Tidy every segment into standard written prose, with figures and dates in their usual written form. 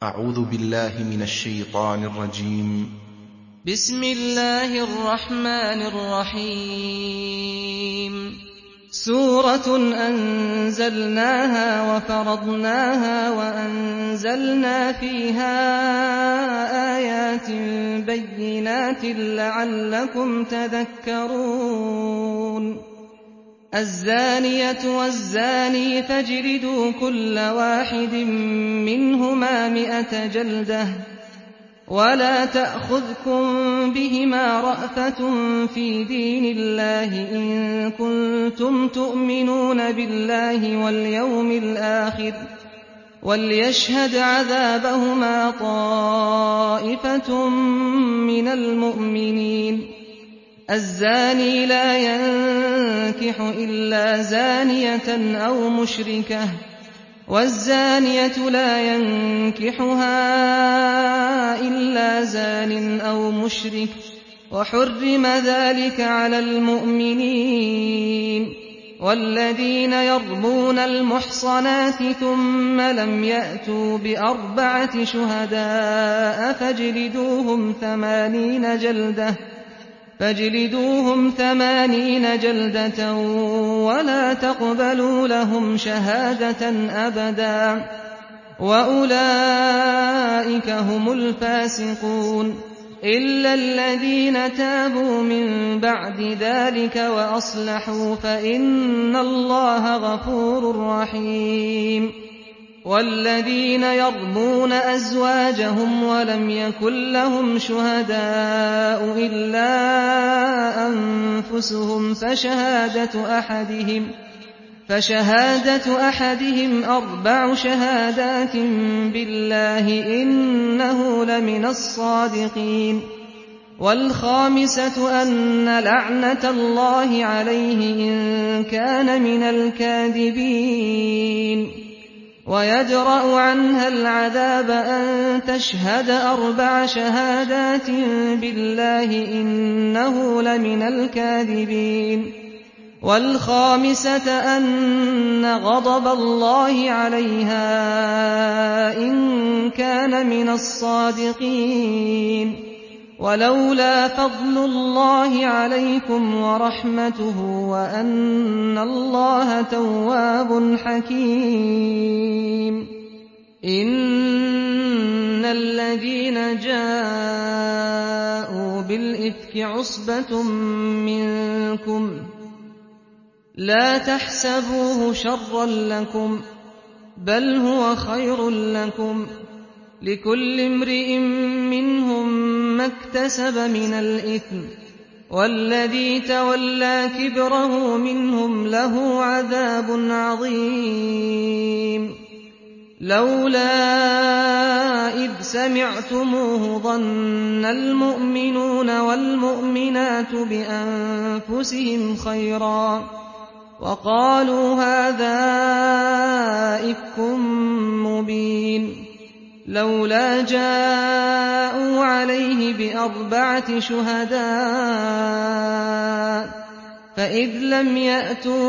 أعوذ بالله من الشيطان الرجيم. بسم الله الرحمن الرحيم. سورة أنزلناها وفرضناها وأنزلنا فيها آيات بينات لعلكم تذكرون. الزانية والزاني فاجلدوا كل واحد منهما 100 جلدة ولا تأخذكم بهما رأفة في دين الله إن كنتم تؤمنون بالله واليوم الآخر وليشهد عذابهما طائفة من المؤمنين. الزاني لا ينكح إلا زانية أو مشركة والزانية لا ينكحها إلا زان أو مشرك وحرم ذلك على المؤمنين. والذين يرمون المحصنات ثم لم يأتوا ب4 شهداء فاجلدوهم 80 جلدة ولا تقبلوا لهم شهادة أبدا وأولئك هم الفاسقون إلا الذين تابوا من بعد ذلك وأصلحوا فإن الله غفور رحيم. والذين يرمون أزواجهم ولم يكن لهم شهداء إلا أنفسهم فشهادة أحدهم 4 شهادات بالله إنه لمن الصادقين. والخامسة أن لعنة الله عليه إن كان من الكاذبين. ويدرأ عنها العذاب أن تشهد 4 شهادات بالله إنه لمن الكاذبين. والخامسة أن غضب الله عليها إن كان من الصادقين. ولولا فضل الله عليكم ورحمته وأن الله تواب حكيم. إن الذين جاءوا بالإفك عصبة منكم لا تحسبوه شرا لكم بل هو خير لكم لكل امرئ منهم ما اكتسب من الإثم والذي تولى كبره منهم له عذاب عظيم. لولا إذ سمعتموه ظن المؤمنون والمؤمنات بأنفسهم خيرا وقالوا هذا إفك مبين. لولا جاءوا عليه ب4 شهداء فإذ لم يأتوا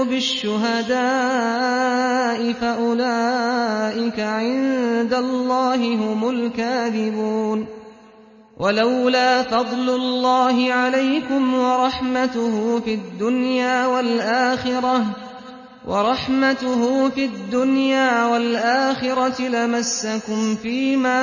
بالشهداء فأولئك عند الله هم الكاذبون. ولولا فضل الله عليكم ورحمته في الدنيا والآخرة لمسكم فيما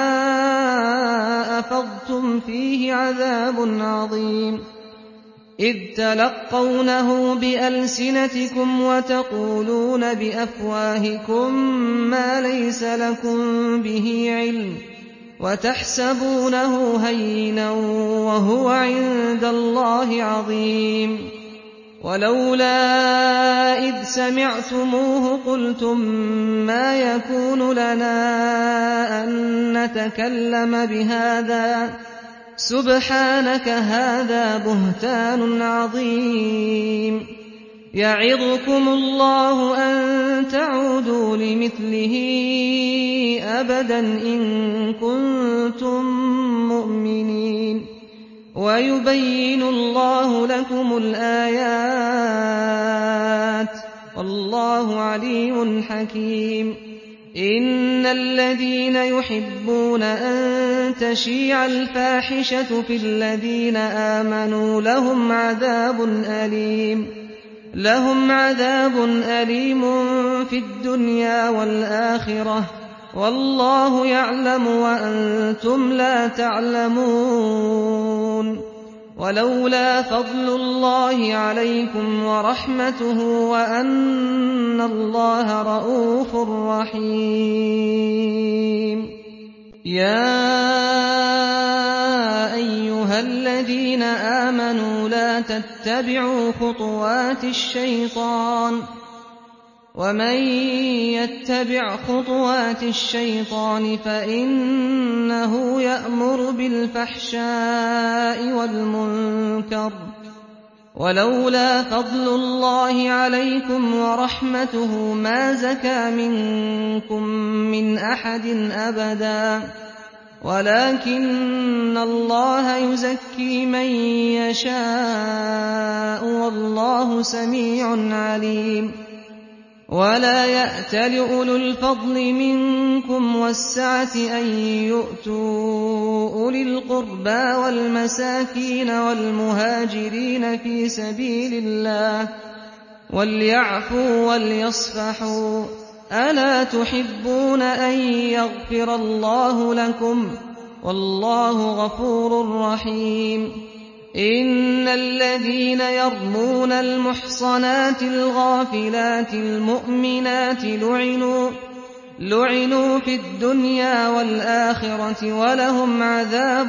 أفضتم فيه عذاب عظيم. إذ تلقونه بألسنتكم وتقولون بأفواهكم ما ليس لكم به علم وتحسبونه هينا وهو عند الله عظيم. ولولا إذ سمعتموه قلتم ما يكون لنا أن نتكلم بهذا سبحانك هذا بهتان عظيم. يعظكم الله أن تعودوا لمثله أبدا إن كنتم مؤمنين. ويبين الله لكم الآيات والله عليم حكيم. إِنَّ الَّذِينَ يُحِبُّونَ أَن تَشِيعَ الْفَاحِشَةُ فِي الَّذِينَ آمَنُوا لَهُمْ عَذَابٌ أَلِيمٌ فِي الدُّنْيَا وَالْآخِرَةِ ۚ وَاللَّهُ يَعْلَمُ وَأَنتُمْ لَا تَعْلَمُونَ وَلَوْلَا فَضْلُ اللَّهِ عَلَيْكُمْ وَرَحْمَتُهُ وَأَنَّ اللَّهَ رَءُوفٌ رَّحِيمٌ يَا أَيُّهَا الَّذِينَ آمَنُوا لَا تَتَّبِعُوا خُطُوَاتِ الشَّيْطَانِ ۚ وَمَن يَتَّبِعْ خُطُوَاتِ الشَّيْطَانِ فَإِنَّهُ يَأْمُرُ بِالْفَحْشَاءِ وَالْمُنكَرِ ۚ وَلَوْلَا فَضْلُ اللَّهِ عَلَيْكُمْ وَرَحْمَتُهُ مَا زَكَىٰ مِنكُم مِّنْ أَحَدٍ أَبَدًا ۚ وَلَٰكِنَّ اللَّهَ يُزَكِّي مَن يَشَاءُ ۗ وَاللَّهُ سَمِيعٌ عَلِيمٌ وَلَا يَأْتَلِ أُولُو الْفَضْلِ مِنكُمْ وَالسَّعَةِ أَن يُؤْتُوا أُولِي الْقُرْبَىٰ وَالْمَسَاكِينَ وَالْمُهَاجِرِينَ فِي سَبِيلِ اللَّهِ وَلْيَعْفُوا وَلْيَصْفَحُوا ۗ أَلَا تُحِبُّونَ أَن يَغْفِرَ اللَّهُ لَكُمْ ۗ وَاللَّهُ غَفُورٌ رَّحِيمٌ إِنَّ الَّذِينَ يَرْمُونَ الْمُحْصَنَاتِ الْغَافِلَاتِ الْمُؤْمِنَاتِ لُعِنُوا فِي الدُّنْيَا وَالْآخِرَةِ وَلَهُمْ عَذَابٌ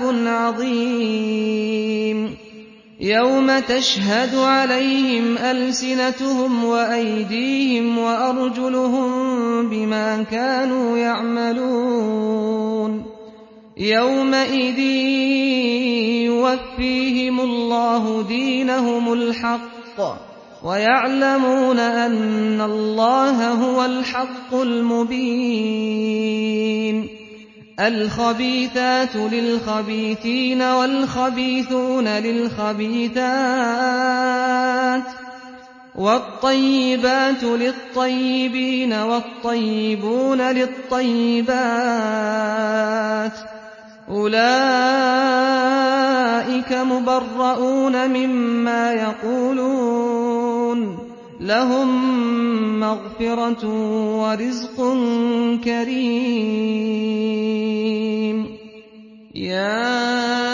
عَظِيمٌ يَوْمَ تَشْهَدُ عَلَيْهِمْ أَلْسِنَتُهُمْ وَأَيْدِيهِمْ وَأَرْجُلُهُم بِمَا كَانُوا يَعْمَلُونَ يَوْمَئِذٍ يُوَفِّيهِمُ اللَّهُ دِينَهُمُ الْحَقَّ وَيَعْلَمُونَ أَنَّ اللَّهَ هُوَ الْحَقُّ الْمُبِينُ الْخَبِيثَاتُ لِلْخَبِيثِينَ وَالْخَبِيثُونَ لِلْخَبِيثَاتِ وَالطَّيِّبَاتُ لِلطَّيِّبِينَ وَالطَّيِّبُونَ لِلطَّيِّبَاتِ ۚ أُولَٰئِكَ مُبَرَّءُونَ مِمَّا يَقُولُونَ ۖ لَهُم مَّغْفِرَةٌ وَرِزْقٌ كَرِيمٌ يَا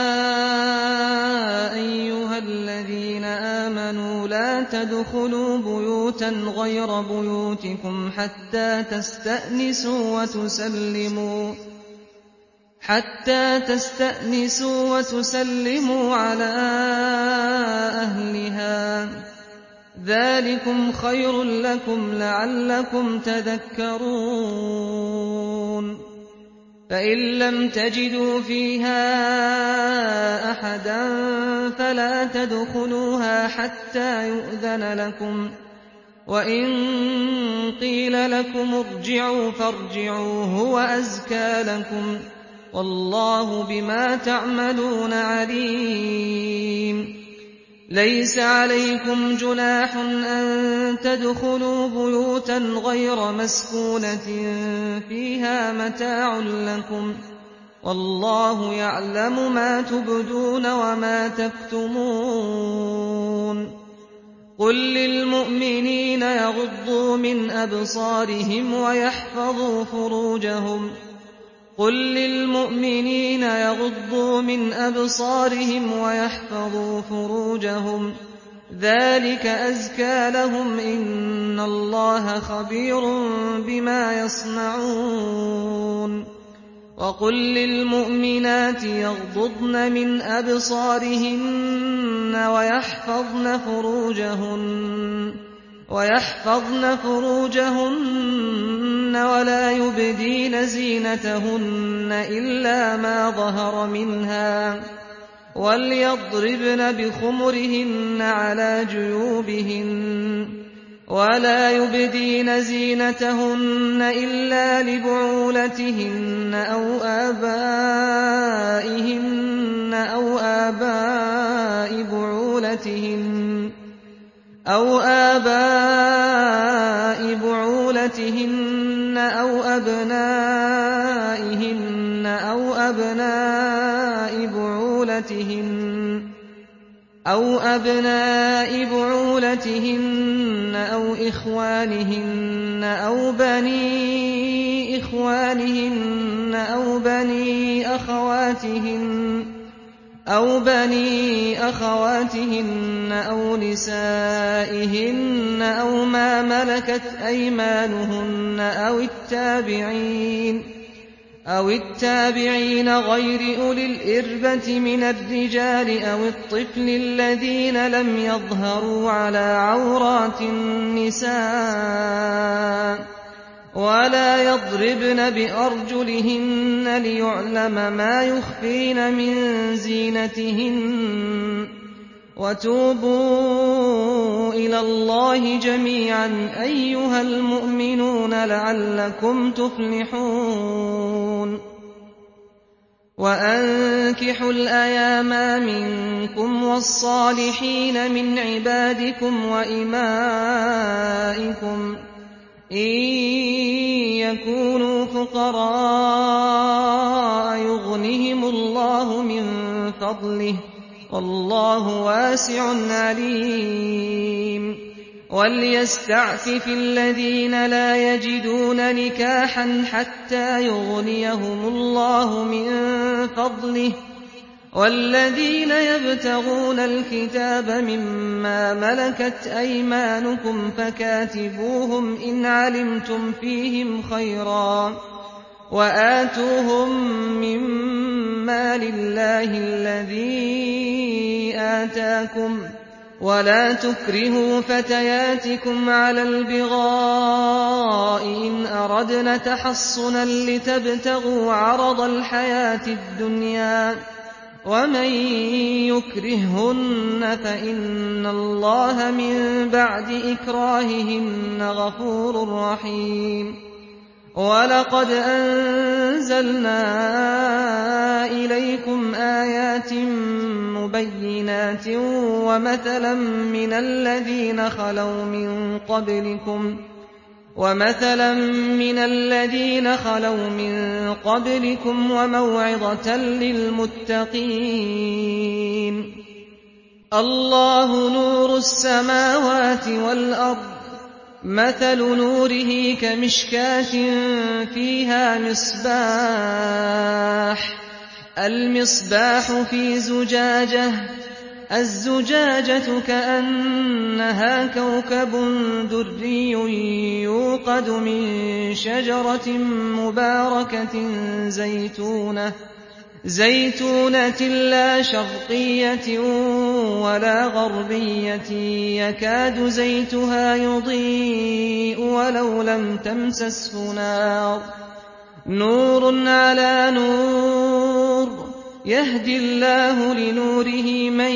أَيُّهَا الَّذِينَ آمَنُوا لَا تَدْخُلُوا بُيُوتًا غَيْرَ بُيُوتِكُمْ حَتَّىٰ تَسْتَأْنِسُوا وَتُسَلِّمُوا عَلَىٰ أَهْلِهَا ۚ ذَٰلِكُمْ خَيْرٌ لَّكُمْ لَعَلَّكُمْ تَذَكَّرُونَ فَإِن لَّمْ تَجِدُوا فِيهَا أَحَدًا فَلَا تَدْخُلُوهَا حَتَّىٰ يُؤْذَنَ لَكُمْ ۖ وَإِن قِيلَ لَكُمُ ارْجِعُوا فَارْجِعُوا هُوَ أَزْكَىٰ لَكُمْ ۚ وَاللَّهُ بِمَا تَعْمَلُونَ عَلِيمٌ لَيْسَ عَلَيْكُمْ جُنَاحٌ أَن تَدْخُلُوا بُيُوتًا غَيْرَ مَسْكُونَةٍ فِيهَا مَتَاعٌ لَّكُمْ ۚ وَاللَّهُ يَعْلَمُ مَا تُبْدُونَ وَمَا تَكْتُمُونَ قُل لِّلْمُؤْمِنِينَ يَغُضُّوا مِنْ أَبْصَارِهِمْ وَيَحْفَظُوا فُرُوجَهُمْ ۚ ذَٰلِكَ أَزْكَىٰ لَهُمْ ۗ إِنَّ اللَّهَ خَبِيرٌ بِمَا يَصْنَعُونَ وَقُل لِّلْمُؤْمِنَاتِ يَغْضُضْنَ مِنْ أَبْصَارِهِنَّ وَيَحْفَظْنَ فُرُوجَهُنَّ وَلَا يُبْدِينَ زِينَتَهُنَّ إِلَّا مَا ظَهَرَ مِنْهَا ۖ وَلْيَضْرِبْنَ بِخُمُرِهِنَّ عَلَىٰ جُيُوبِهِنَّ ۖ وَلَا يُبْدِينَ زِينَتَهُنَّ إِلَّا لِبُعُولَتِهِنَّ أَوْ آبَاءِ بُعُولَتِهِنَّ أَوْ أَبْنَائِهِنَّ أبناء بعولتهن أو إخوانهن أو بني إخوانهن أو بني أخواتهن أو نسائهن أو ما ملكت أيمانهن أو التابعين غير أولي الإربة من الرجال أو الطفل الذين لم يظهروا على عورات النساء ولا يضربن بأرجلهن ليعلم ما يخفين من زينتهن وتوبوا إلى الله جميعا أيها المؤمنون لعلكم تفلحون وأنكحوا الأيام منكم والصالحين من عبادكم وإمائكم إن يكونوا فقراء يغنهم الله من فضله والله واسع عليم وليستعفف الذين لا يجدون نكاحا حتى يغنيهم الله من فضله والذين يبتغون الكتاب مما ملكت أيمانكم فكاتبوهم إن علمتم فيهم خيرا وآتوهم مما لله الذي آتاكم ولا تكرهوا فتياتكم على البغاء إن أردنا تحصنا لتبتغوا عرض الحياة الدنيا ومن يكرههن فإن الله من بعد إكراههن غفور رحيم وَلَقَدْ أَنزَلْنَا إِلَيْكُمْ آيَاتٍ مُبَيِّنَاتٍ وَمَثَلًا مِّنَ الَّذِينَ خَلَوْا مِن قَبْلِكُمْ وَمَوْعِظَةً لِّلْمُتَّقِينَ اللَّهُ نُورُ السَّمَاوَاتِ وَالْأَرْضِ مَثَلُ نُورِهِ كَمِشْكَاةٍ فِيهَا المصباح في زُجَاجَةٍ الزُّجَاجَةُ كَأَنَّهَا كَوْكَبٌ دُرِّيٌّ يُوقَدُ مِن شَجَرَةٍ مُّبَارَكَةٍ زَيْتُونَةٍ لَّا شَرْقِيَّةٍ وَلَا غَرْبِيَّةٍ يَكَادُ زَيْتُهَا يُضِيءُ وَلَوْ لَمْ تَمْسَسْهُ نَارٌ نُّورٌ عَلَىٰ نُورٍ يَهْدِي اللَّهُ لِنُورِهِ مَن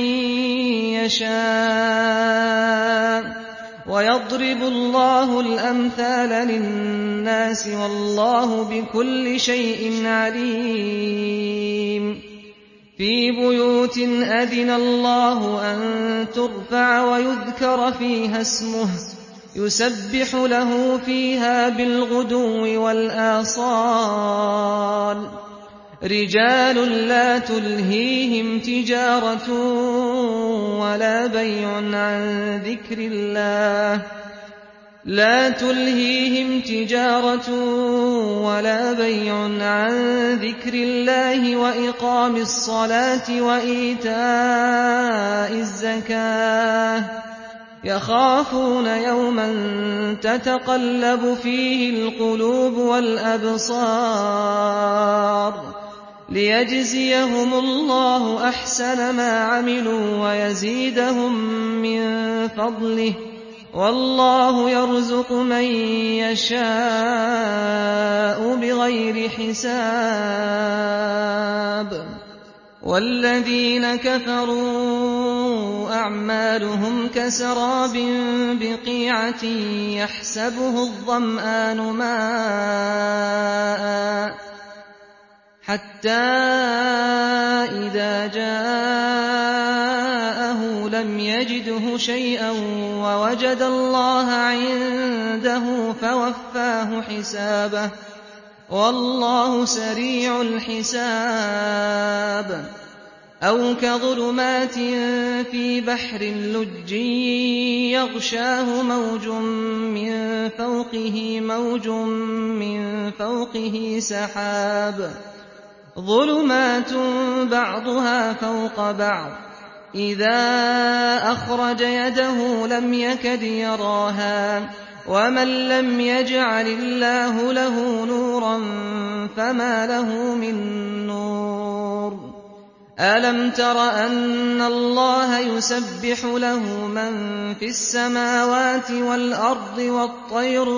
يَشَاءُ وَيَضْرِبُ اللَّهُ الْأَمْثَالَ لِلنَّاسِ وَاللَّهُ بِكُلِّ شَيْءٍ عَلِيمٌ فِي بُيُوتٍ أَذِنَ اللَّهُ أَن تُرْفَعَ وَيُذْكَرَ فِيهَا اسْمُهُ يُسَبِّحُ لَهُ فِيهَا بِالْغُدُوِّ وَالْآصَالِ رِجَالٌ لَّا تُلْهِيهِمْ تِجَارَةٌ وَلَا بَيْعٌ عَن ذِكْرِ اللَّهِ وَإِقَامِ الصَّلَاةِ وَإِيتَاءِ الزَّكَاةِ يَخَافُونَ يَوْمًا تَتَقَلَّبُ فِيهِ الْقُلُوبُ وَالْأَبْصَارُ لِيَجْزِيَهُمُ اللَّهُ أَحْسَنَ مَا عَمِلُوا وَيَزِيدَهُم مِّن فَضْلِهِ وَاللَّهُ يَرْزُقُ مَن يَشَاءُ بِغَيْرِ حِسَابٍ وَالَّذِينَ كَفَرُوا أَعْمَالُهُمْ كَسَرَابٍ بِقِيعَةٍ يَحْسَبُهُ الظَّمْآنُ مَاءً حَتَّىٰ إِذَا جَاءَهُ لَمْ يَجِدْهُ شَيْئًا وَوَجَدَ اللَّهَ عِندَهُ فَوَفَّاهُ حِسَابَهُ وَاللَّهُ سَرِيعُ الْحِسَابِ أَوْ كَظُلُمَاتٍ فِي بَحْرٍ لُّجِّيٍّ يَغْشَاهُ مَوْجٌ مِّن فَوْقِهِ مَوْجٌ مِّن فَوْقِهِ سَحَابٌ ظُلُمَاتٌ بَعْضُهَا فَوْقَ بَعْضٍ إِذَا أَخْرَجَ يَدَهُ لَمْ يَكَدْ يَرَاهَا وَمَن لَّمْ يَجْعَلِ اللَّهُ لَهُ نُورًا فَمَا لَهُ مِن نُّورٍ أَلَمْ تَرَ أَنَّ اللَّهَ يُسَبِّحُ لَهُ مَن فِي السَّمَاوَاتِ وَالْأَرْضِ وَالطَّيْرُ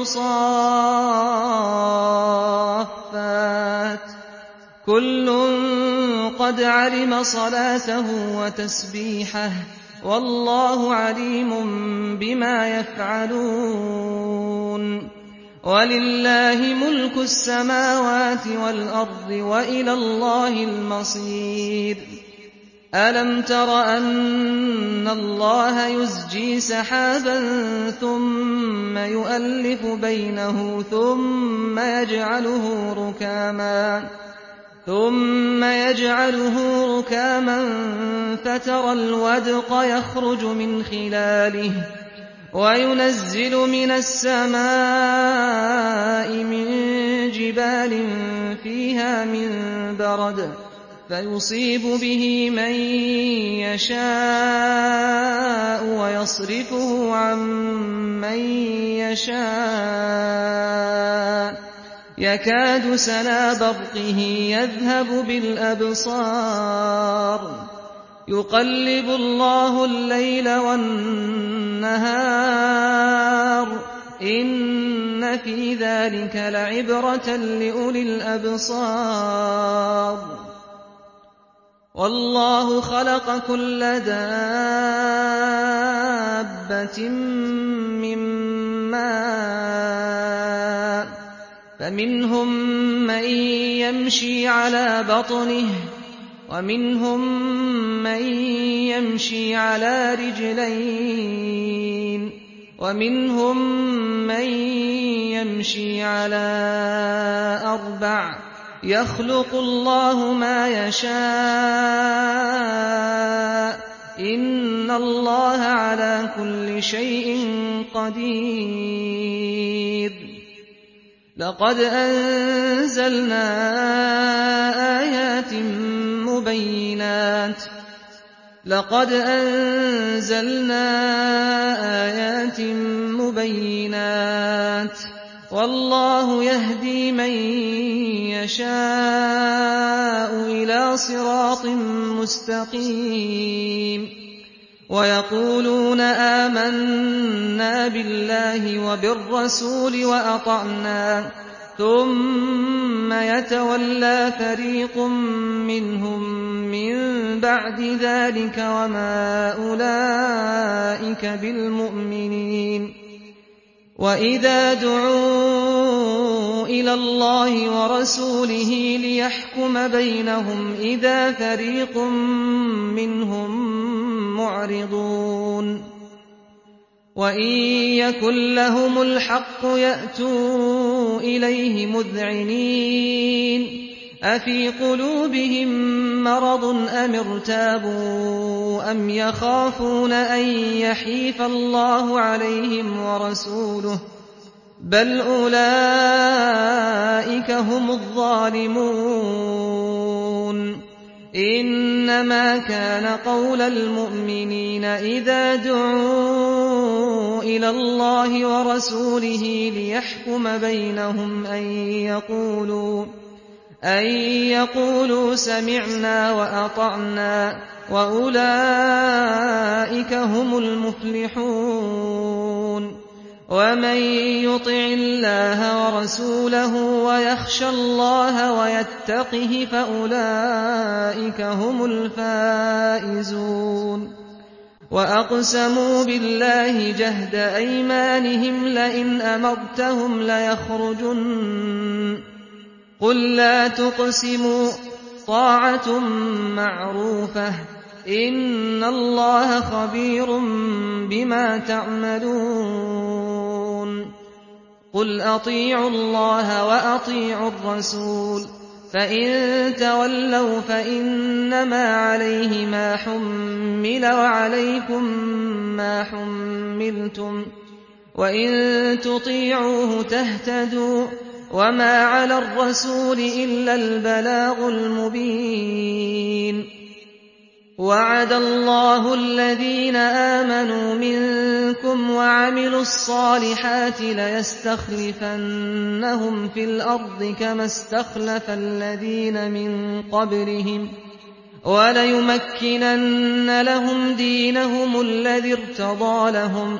صَافَّاتٍ كُلٌّ قَدْ عَلِمَ صَلَاتَهُ وَتَسْبِيحَهُ وَاللَّهُ عَلِيمٌ بِمَا يَفْعَلُونَ وَلِلَّهِ مُلْكُ السَّمَاوَاتِ وَالْأَرْضِ وَإِلَى اللَّهِ الْمَصِيرُ أَلَمْ تَرَ أَنَّ اللَّهَ يُزْجِي سَحَابًا ثُمَّ يُؤَلِّفُ بَيْنَهُ ثُمَّ يَجْعَلُهُ رُكَامًا فَتَرَى الْوَدْقَ يَخْرُجُ مِنْ خِلَالِهِ وَيُنَزِّلُ مِنَ السَّمَاءِ مِن جِبَالٍ فِيهَا مِن بَرَدٍ فَيُصِيبُ بِهِ مَن يَشَاءُ وَيَصْرِفُهُ عَن مَّن يَشَاءُ يَكَادُ سَنَا بَرْقِهِ يَذْهَبُ بِالْأَبْصَارِ يُقَلِّبُ اللَّهُ اللَّيْلَ وَالنَّهَارَ إِنَّ فِي ذَٰلِكَ لَعِبْرَةً لِّأُولِي الْأَبْصَارِ وَاللَّهُ خَلَقَ كُلَّ دَابَّةٍ مِّن مَّاءٍ فَمِنْهُم مَّن يَمْشِي عَلَىٰ بَطْنِهِ وَمِنْهُم مَّن يَمْشِي عَلَىٰ رِجْلَيْنِ وَمِنْهُم مَّن يَمْشِي عَلَىٰ أَرْبَعٍ ۚ يَخْلُقُ اللَّهُ مَا يَشَاءُ ۚ إِنَّ اللَّهَ عَلَىٰ كُلِّ شَيْءٍ قَدِيرٌ لَقَدْ أَنزَلْنَا آيَاتٍ مُّبَيِّنَاتٍ وَاللَّهُ يَهْدِي مَن يَشَاءُ إِلَىٰ صِرَاطٍ مُّسْتَقِيمٍ وَيَقُولُونَ آمَنَّا بِاللَّهِ وَبِالرَّسُولِ وَأَطَعْنَا ثُمَّ يَتَوَلَّىٰ فَرِيقٌ مِّنْهُم مِّن بَعْدِ ذَٰلِكَ وَمَا أُولَٰئِكَ بِالْمُؤْمِنِينَ وَإِذَا دُعُوا إِلَى اللَّهِ وَرَسُولِهِ لِيَحْكُمَ بَيْنَهُمْ إِذَا فَرِيقٌ مِّنْهُم مُّعْرِضُونَ وَإِن يَكُن لَّهُمُ الْحَقُّ يَأْتُوا إِلَيْهِ مُذْعِنِينَ أَفِي قُلُوبِهِم مَّرَضٌ أَمِ ارْتَابُوا أَمْ يَخَافُونَ أَن يَحِيفَ اللَّهُ عَلَيْهِمْ وَرَسُولُهُ ۚ بَلْ أُولَٰئِكَ هُمُ الظَّالِمُونَ إِنَّمَا كَانَ قَوْلَ الْمُؤْمِنِينَ إِذَا دُعُوا إِلَى اللَّهِ وَرَسُولِهِ لِيَحْكُمَ بَيْنَهُمْ أَن يَقُولُوا سَمِعْنَا وَأَطَعْنَا وَأُولَٰئِكَ هُمُ الْمُفْلِحُونَ وَمَن يُطِعِ اللَّهَ وَرَسُولَهُ وَيَخْشَ اللَّهَ وَيَتَّقْهِ فَأُولَٰئِكَ هُمُ الْفَائِزُونَ وَأَقْسَمُوا بِاللَّهِ جَهْدَ أَيْمَانِهِمْ لَئِنْ أَمَرْتَهُمْ لَيَخْرُجُنَّ ۖ قُل لَّا تُقْسِمُوا ۖ طَاعَةٌ مَّعْرُوفَةٌ ۚ إِنَّ اللَّهَ خَبِيرٌ بِمَا تَعْمَلُونَ قُلْ أَطِيعُوا اللَّهَ وَأَطِيعُوا الرَّسُولَ ۖ فَإِن تَوَلَّوْا فَإِنَّمَا عَلَيْهِ مَا حُمِّلَ وَعَلَيْكُم مَّا حُمِّلْتُمْ ۖ وَإِن تُطِيعُوهُ تَهْتَدُوا ۚ وَمَا عَلَى الرَّسُولِ إِلَّا الْبَلَاغُ الْمُبِينُ. وَعَدَ اللَّهُ الَّذِينَ آمَنُوا مِنكُمْ وَعَمِلُوا الصَّالِحَاتِ لَيَسْتَخْلِفَنَّهُمْ فِي الْأَرْضِ كَمَا اسْتَخْلَفَ الَّذِينَ مِن قَبْلِهِمْ وَلَيُمَكِّنَنَّ لَهُمْ دِينَهُمُ الَّذِي ارْتَضَىٰ لَهُمْ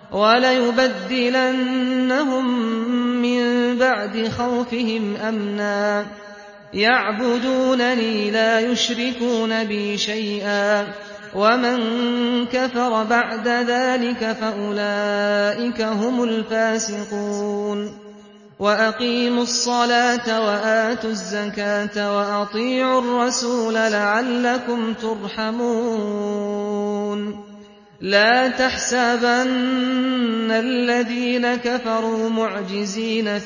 وَلَيُبَدِّلَنَّهُم مِّن بَعْدِ خَوْفِهِمْ أَمْنًا يَعْبُدُونَنِي لَا يُشْرِكُونَ بِي شَيْئًا ۚ وَمَن كَفَرَ بَعْدَ ذَٰلِكَ فَأُولَٰئِكَ هُمُ الْفَاسِقُونَ. وَأَقِيمُوا الصَّلَاةَ وَآتُوا الزَّكَاةَ وَأَطِيعُوا الرَّسُولَ لَعَلَّكُمْ تُرْحَمُونَ. لَا تَحْسَبَنَّ الَّذِينَ كَفَرُوا مُعْجِزِينَ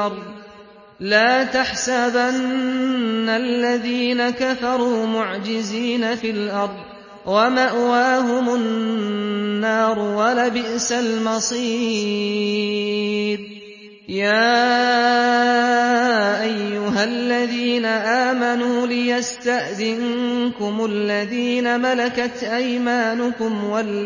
فِي الْأَرْضِ ۚ وَمَأْوَاهُمُ النَّارُ ۖ وَلَبِئْسَ الْمَصِيرُ. يَا أَيُّهَا الَّذِينَ آمَنُوا لِيَسْتَأْذِنكُمُ الَّذِينَ مَلَكَتْ أَيْمَانُكُمْ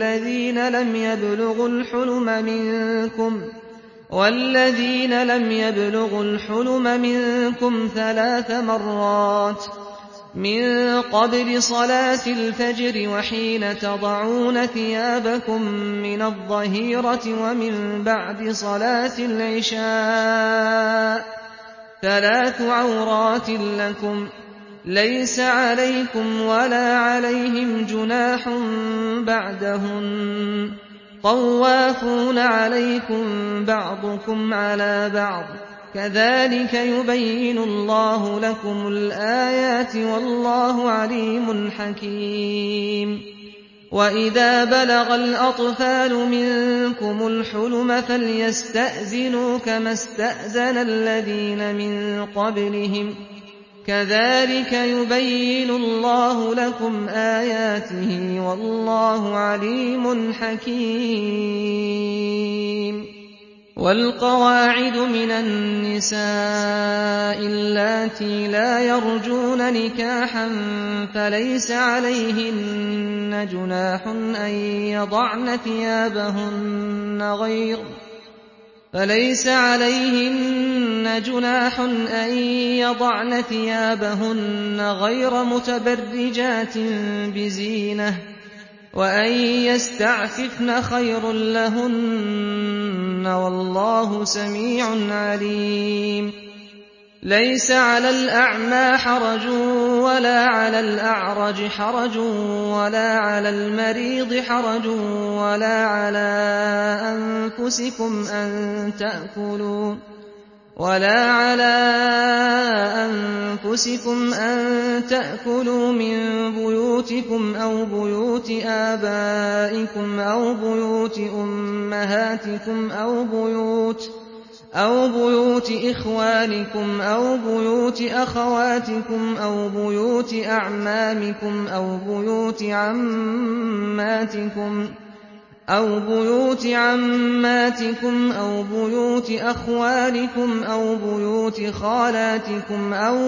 وَالَّذِينَ لَمْ يَبْلُغُوا الْحُلُمَ مِنكُمْ 3 مرات مِّن قَبْلِ صَلَاةِ الْفَجْرِ وَحِينَ تَضَعُونَ ثِيَابَكُم مِّنَ الظَّهِيرَةِ وَمِن بَعْدِ صَلَاةِ الْعِشَاءِ ۚ 3 عَوْرَاتٍ لَّكُمْ ۚ لَيْسَ عَلَيْكُمْ وَلَا عَلَيْهِمْ جُنَاحٌ بَعْدَهُنَّ ۚ طَوَّافُونَ عَلَيْكُم بَعْضُكُمْ عَلَىٰ بَعْضٍ ۚ كَذَٰلِكَ يُبَيِّنُ اللَّهُ لَكُمُ الْآيَاتِ ۗ وَاللَّهُ عَلِيمٌ حَكِيمٌ. وَإِذَا بَلَغَ الْأَطْفَالُ مِنكُمُ الْحُلُمَ فَلْيَسْتَأْذِنُوا كَمَا اسْتَأْذَنَ الَّذِينَ مِن قَبْلِهِمْ ۚ كَذَٰلِكَ يُبَيِّنُ اللَّهُ لَكُمْ آيَاتِهِ ۗ وَاللَّهُ عَلِيمٌ حَكِيمٌ. وَالْقَوَاعِدُ مِنَ النِّسَاءِ اللَّاتِي لَا يَرْجُونَ نِكَاحًا فَلَيْسَ عَلَيْهِنَّ جُنَاحٌ أَن يَضَعْنَ ثِيَابَهُنَّ غَيْرَ مُتَبَرِّجَاتٍ بِزِينَةٍ ۖ وَأَن يَسْتَعْفِفْنَ خَيْرٌ لَّهُنَّ ۗ وَاللَّهُ سَمِيعٌ عَلِيمٌ. لَيْسَ عَلَى الْأَعْمَىٰ حَرَجٌ وَلَا عَلَى الْأَعْرَجِ حَرَجٌ وَلَا عَلَى الْمَرِيضِ حَرَجٌ وَلَا عَلَىٰ أَنفُسِكُمْ أَن تَأْكُلُوا مِن بُيُوتِكُمْ أَوْ بُيُوتِ آبَائِكُمْ أَوْ بُيُوتِ أُمَّهَاتِكُمْ أَوْ بُيُوتِ إِخْوَانِكُمْ أَوْ بُيُوتِ أَخَوَاتِكُمْ أَوْ بُيُوتِ أَعْمَامِكُمْ أَوْ بُيُوتِ عَمَّاتِكُمْ أَوْ بُيُوتِ أَخْوَالِكُمْ أَوْ بُيُوتِ خَالَاتِكُمْ أَوْ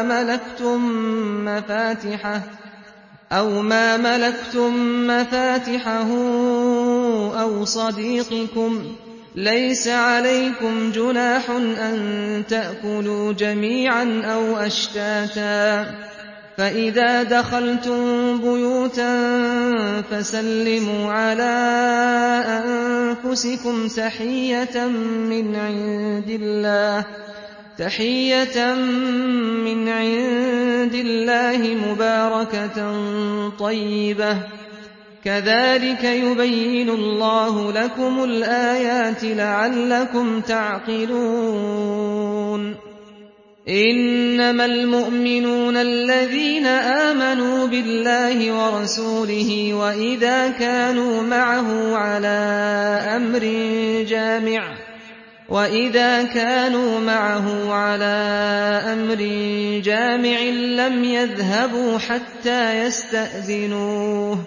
مَا مَلَكْتُم مَّفَاتِحَهُ أَوْ صَدِيقِكُمْ ۚ لَيْسَ عَلَيْكُمْ جُنَاحٌ أَن تَأْكُلُوا جَمِيعًا أَوْ أَشْتَاتًا ۚ فَإِذَا دَخَلْتُم بُيُوتًا فَسَلِّمُوا عَلَىٰ أَنفُسِكُمْ تَحِيَّةً مِّنْ عِندِ اللَّهِ مُبَارَكَةً طَيِّبَةً ۚ كَذَٰلِكَ يُبَيِّنُ اللَّهُ لَكُمُ الْآيَاتِ لَعَلَّكُمْ تَعْقِلُونَ. إِنَّمَا الْمُؤْمِنُونَ الَّذِينَ آمَنُوا بِاللَّهِ وَرَسُولِهِ وَإِذَا كَانُوا مَعَهُ عَلَىٰ أَمْرٍ جَامِعٍ وَإِذَا كَانُوا مَعَهُ عَلَىٰ أَمْرٍ جَامِعٍ لَّمْ يَذْهَبُوا حَتَّىٰ يَسْتَأْذِنُوهُ ۚ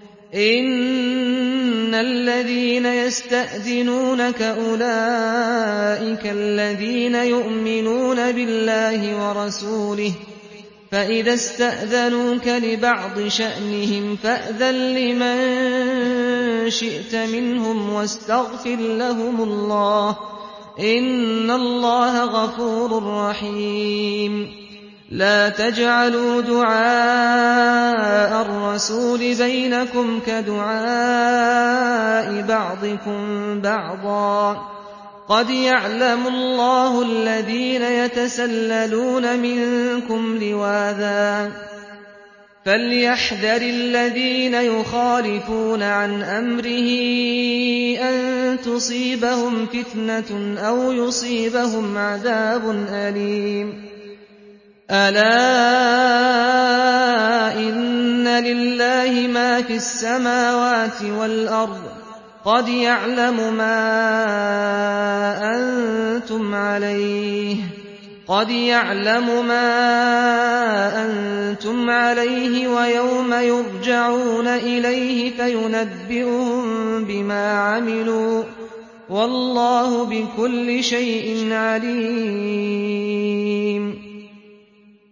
إِنَّ الَّذِينَ يَسْتَأْذِنُونَكَ أُولَٰئِكَ الَّذِينَ يُؤْمِنُونَ بِاللَّهِ وَرَسُولِهِ ۚ فَإِذَا اسْتَأْذَنُوكَ لِبَعْضِ شَأْنِهِمْ فَأْذَن لِّمَن شِئْتَ مِنْهُمْ وَاسْتَغْفِرْ لَهُمُ اللَّهَ ۚ إِنَّ اللَّهَ غَفُورٌ رَّحِيمٌ لَّا تَجْعَلُوا دُعَاءَ الرَّسُولِ بَيْنَكُمْ كَدُعَاءِ بَعْضِكُم بَعْضًا ۚ قَدْ يَعْلَمُ اللَّهُ الَّذِينَ يَتَسَلَّلُونَ مِنكُمْ لِوَاذًا ۚ فَلْيَحْذَرِ الَّذِينَ يُخَالِفُونَ عَنْ أَمْرِهِ أَن تُصِيبَهُمْ فِتْنَةٌ أَوْ يُصِيبَهُمْ عَذَابٌ أَلِيمٌ أَلَا إِنَّ لِلَّهِ مَا فِي السَّمَاوَاتِ وَالْأَرْضِ ۚ قَدْ يَعْلَمُ مَا أَنتُمْ عَلَيْهِ وَيَوْمَ يُرْجَعُونَ إِلَيْهِ فَيُنَبِّئُهُم بِمَا عَمِلُوا ۗ وَاللَّهُ بِكُلِّ شَيْءٍ عَلِيمٌ